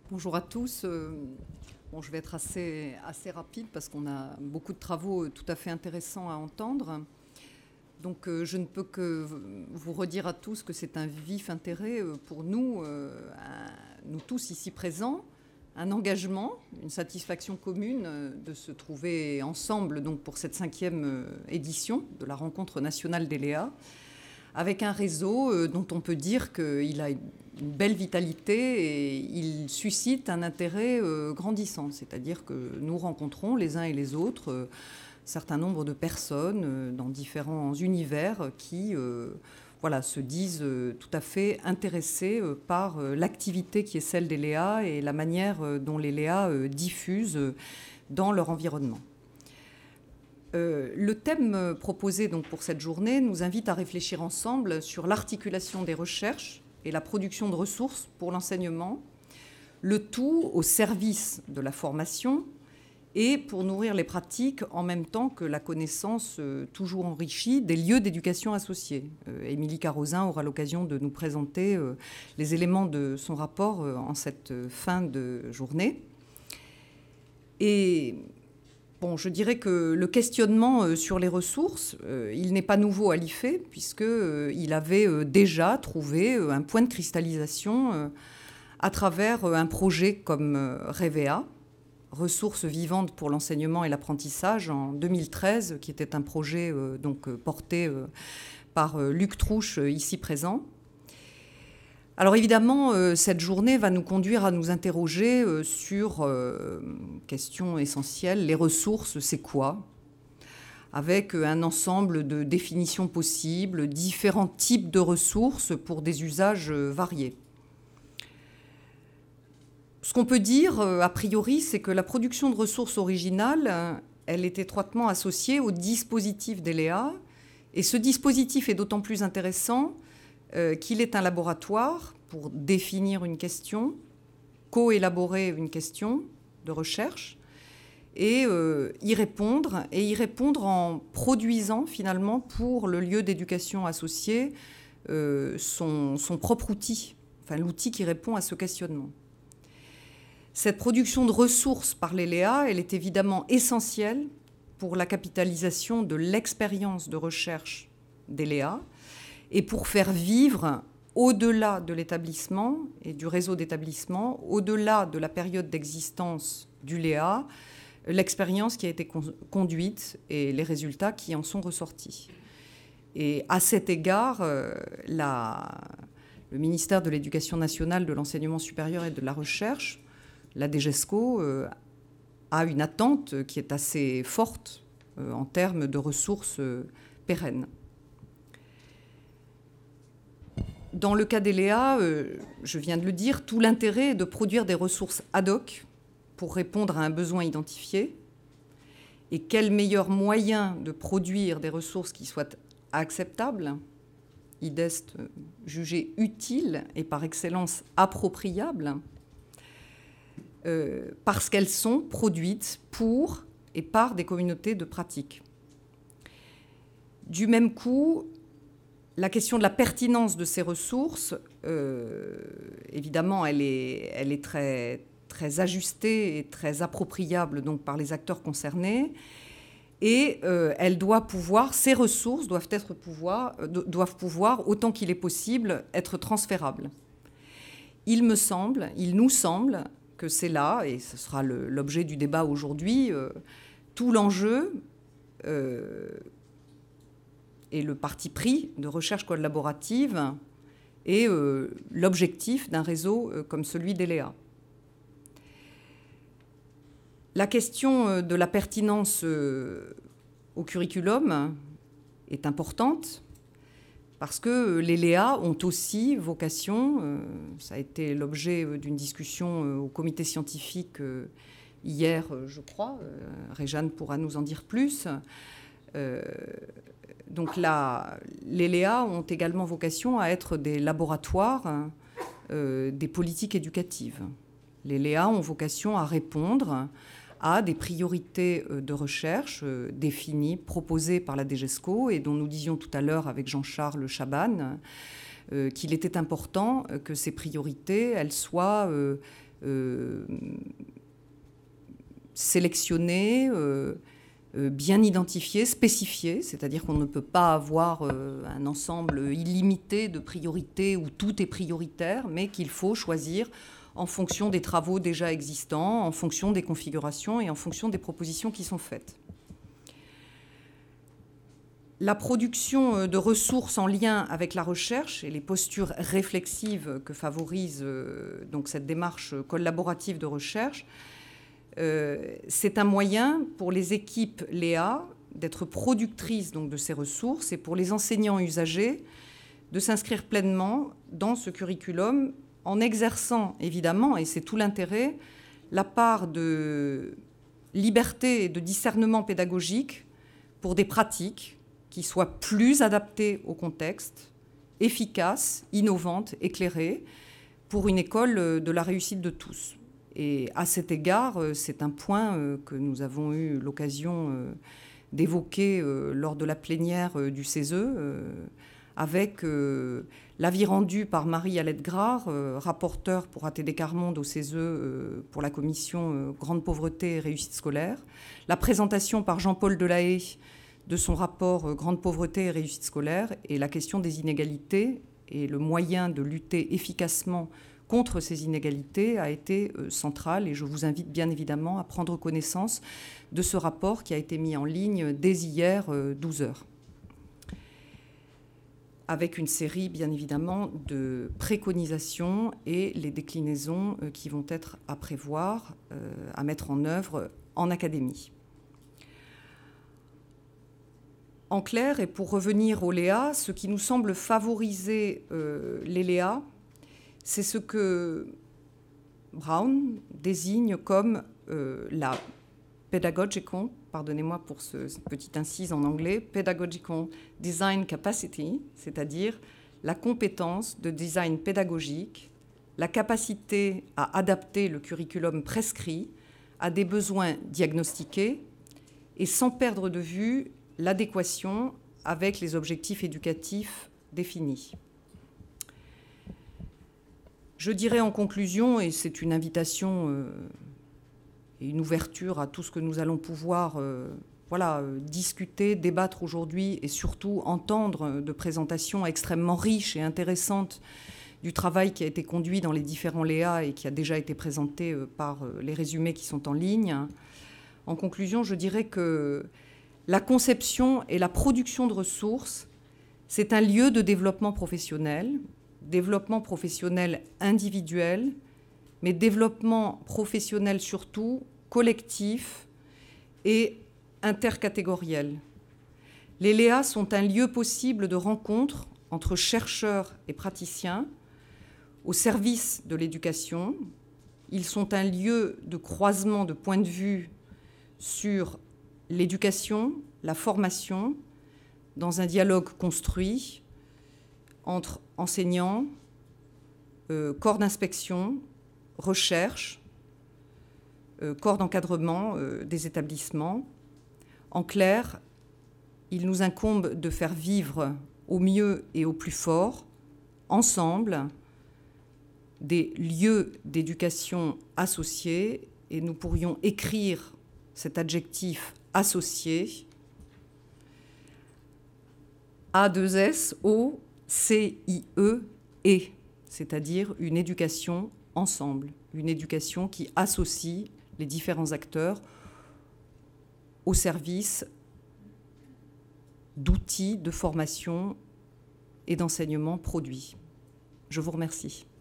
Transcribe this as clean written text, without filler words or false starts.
Bonjour à tous. Je vais être assez rapide parce qu'on a beaucoup de travaux tout à fait intéressants à entendre. Donc je ne peux que vous redire à tous que c'est un vif intérêt pour nous, nous tous ici présents, un engagement, une satisfaction commune de se trouver ensemble donc, pour cette 5e édition de la rencontre nationale des Léa, avec un réseau dont on peut dire qu'il a une belle vitalité et il suscite un intérêt grandissant. C'est-à-dire que nous rencontrons les uns et les autres un certain nombre de personnes dans différents univers qui se disent tout à fait intéressées par l'activité qui est celle des Léa et la manière dont les Léa diffusent dans leur environnement. Le thème proposé donc pour cette journée nous invite à réfléchir ensemble sur l'articulation des recherches et la production de ressources pour l'enseignement, le tout au service de la formation et pour nourrir les pratiques en même temps que la connaissance toujours enrichie des lieux d'éducation associés. Émilie Carozin aura l'occasion de nous présenter les éléments de son rapport en cette fin de journée. Et je dirais que le questionnement sur les ressources, il n'est pas nouveau à l'IFE, puisqu'il avait déjà trouvé un point de cristallisation à travers un projet comme REVEA, Ressources vivantes pour l'enseignement et l'apprentissage, en 2013, qui était un projet porté par Luc Trouche, ici présent. Alors évidemment, cette journée va nous conduire à nous interroger sur question essentielle, les ressources, c'est quoi ? Avec un ensemble de définitions possibles, différents types de ressources pour des usages variés. Ce qu'on peut dire, a priori, c'est que la production de ressources originales, elle est étroitement associée au dispositif des Léa, et ce dispositif est d'autant plus intéressant qu'il est un laboratoire pour définir une question, co-élaborer une question de recherche et y répondre en produisant finalement pour le lieu d'éducation associé son propre outil, enfin l'outil qui répond à ce questionnement. Cette production de ressources par les Léa, elle est évidemment essentielle pour la capitalisation de l'expérience de recherche des Léa, et pour faire vivre, au-delà de l'établissement et du réseau d'établissements, au-delà de la période d'existence du Léa, l'expérience qui a été conduite et les résultats qui en sont ressortis. Et à cet égard, le ministère de l'Éducation nationale, de l'enseignement supérieur et de la recherche, la DGESCO, a une attente qui est assez forte en termes de ressources pérennes. Dans le cas des Léa, je viens de le dire, tout l'intérêt est de produire des ressources ad hoc pour répondre à un besoin identifié. Et quel meilleur moyen de produire des ressources qui soient acceptables, IDEST jugées utiles et par excellence appropriables, parce qu'elles sont produites pour et par des communautés de pratique. Du même coup, la question de la pertinence de ces ressources, évidemment, elle est très, très ajustée et très appropriable donc, par les acteurs concernés. Et ces ressources doivent pouvoir, autant qu'il est possible, être transférables. Il nous semble que c'est là, et ce sera l'objet du débat aujourd'hui, tout l'enjeu et le parti pris de recherche collaborative et l'objectif d'un réseau comme celui des Léa. La question de la pertinence au curriculum est importante parce que les Léa ont aussi vocation, ça a été l'objet d'une discussion au comité scientifique hier, je crois, Réjeanne pourra nous en dire plus. Donc là, les Léa ont également vocation à être des laboratoires des politiques éducatives. Les Léa ont vocation à répondre à des priorités de recherche définies, proposées par la DGESCO et dont nous disions tout à l'heure avec Jean-Charles Chaban qu'il était important que ces priorités elles soient sélectionnés, bien identifiés, spécifiés, c'est-à-dire qu'on ne peut pas avoir un ensemble illimité de priorités où tout est prioritaire, mais qu'il faut choisir en fonction des travaux déjà existants, en fonction des configurations et en fonction des propositions qui sont faites. La production de ressources en lien avec la recherche et les postures réflexives que favorise donc cette démarche collaborative de recherche, c'est un moyen pour les équipes Léa d'être productrices donc, de ces ressources et pour les enseignants usagers de s'inscrire pleinement dans ce curriculum en exerçant évidemment, et c'est tout l'intérêt, la part de liberté et de discernement pédagogique pour des pratiques qui soient plus adaptées au contexte, efficaces, innovantes, éclairées, pour une école de la réussite de tous. Et à cet égard, c'est un point que nous avons eu l'occasion d'évoquer lors de la plénière du CESE, avec l'avis rendu par Marie-Alette Grard, rapporteure pour ATD Quart Monde au CESE pour la commission Grande Pauvreté et Réussite scolaire, la présentation par Jean-Paul Delahaye de son rapport Grande Pauvreté et Réussite scolaire et la question des inégalités et le moyen de lutter efficacement contre ces inégalités a été central et je vous invite bien évidemment à prendre connaissance de ce rapport qui a été mis en ligne dès hier 12 heures. Avec une série, bien évidemment, de préconisations et les déclinaisons qui vont être à prévoir, à mettre en œuvre en académie. En clair, et pour revenir au Léa, ce qui nous semble favoriser les Léa, c'est ce que Brown désigne comme la pedagogical, pardonnez-moi pour cette petite incise en anglais, pedagogical design capacity, c'est-à-dire la compétence de design pédagogique, la capacité à adapter le curriculum prescrit à des besoins diagnostiqués et sans perdre de vue l'adéquation avec les objectifs éducatifs définis. Je dirais en conclusion, et c'est une invitation et une ouverture à tout ce que nous allons pouvoir discuter, débattre aujourd'hui et surtout entendre de présentations extrêmement riches et intéressantes du travail qui a été conduit dans les différents Léa et qui a déjà été présenté par les résumés qui sont en ligne. En conclusion, je dirais que la conception et la production de ressources, c'est un lieu de développement professionnel individuel, mais développement professionnel surtout collectif et intercatégoriel. Les Léa sont un lieu possible de rencontre entre chercheurs et praticiens au service de l'éducation. Ils sont un lieu de croisement de points de vue sur l'éducation, la formation, dans un dialogue construit entre enseignants, corps d'inspection, recherche, corps d'encadrement des établissements. En clair, il nous incombe de faire vivre au mieux et au plus fort, ensemble, des lieux d'éducation associés, et nous pourrions écrire cet adjectif associé, A2SOCIE, c'est-à-dire une éducation ensemble, une éducation qui associe les différents acteurs au service d'outils de formation et d'enseignement produits. Je vous remercie.